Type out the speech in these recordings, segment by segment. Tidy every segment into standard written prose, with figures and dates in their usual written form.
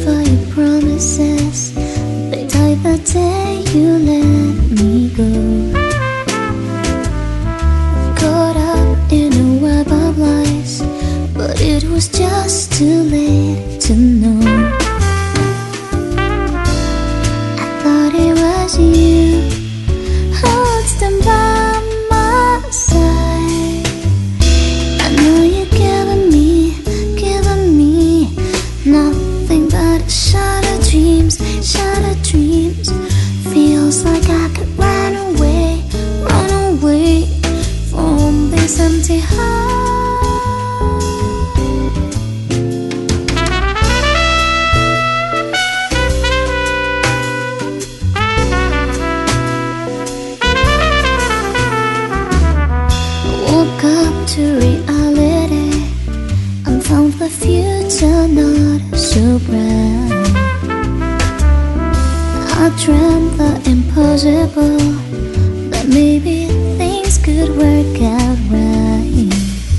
for your promises. They died the day you let me go. Caught up in a web of lies, but it was just too late to know. I thought it was you who would stand by my side. I know you're giving me nothing but shattered dreams, shattered dreams. Feels like I could run away from this empty heart. Woke up to reality and found the future not so bright. I dreamt the impossible, that maybe things could work out right.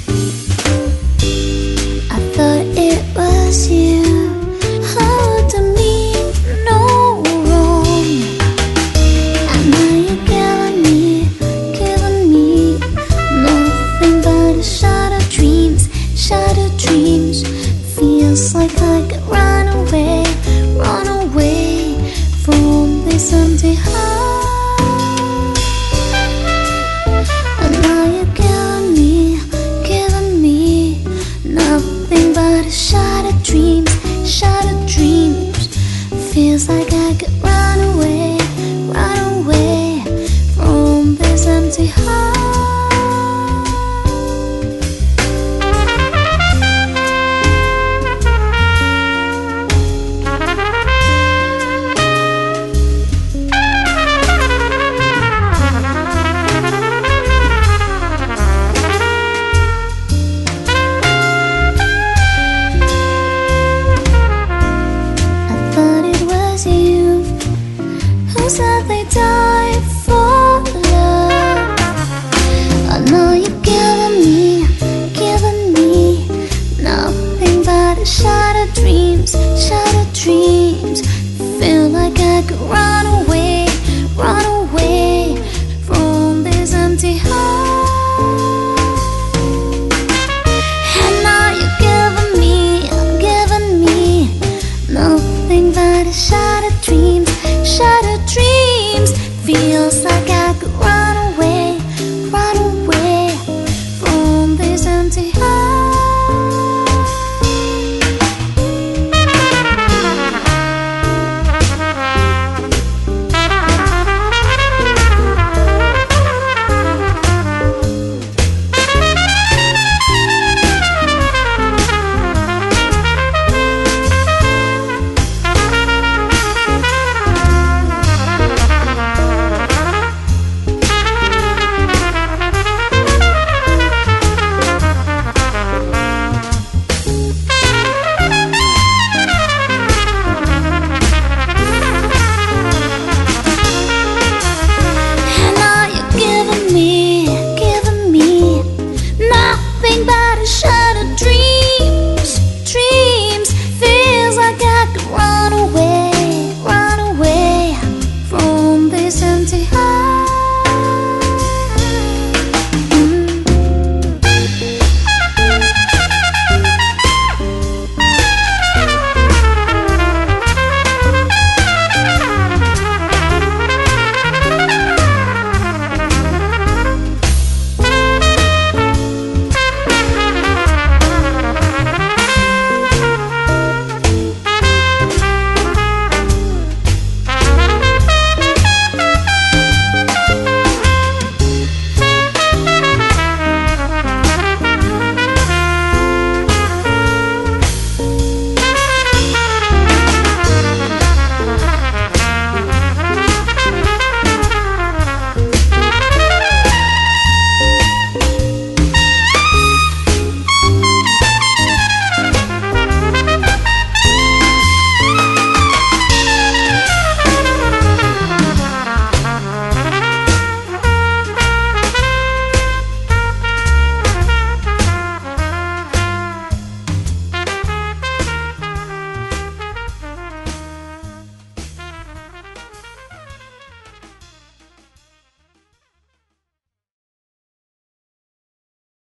I thought it was you who would mean no wrong. And now you're giving me nothing but shattered dreams, shattered dreams. Feels like I could run away from this empty heart. And now you're giving me nothing but shattered dreams, shattered dreams. Feels like I could run away from this empty heart. Who said they die for love? I know you're giving me nothing but shattered dreams, shattered dreams. Feel like I could run away from this empty heart. And now you're giving me nothing but shattered dreams, shattered dreams. Feels like I could run away from this empty heart.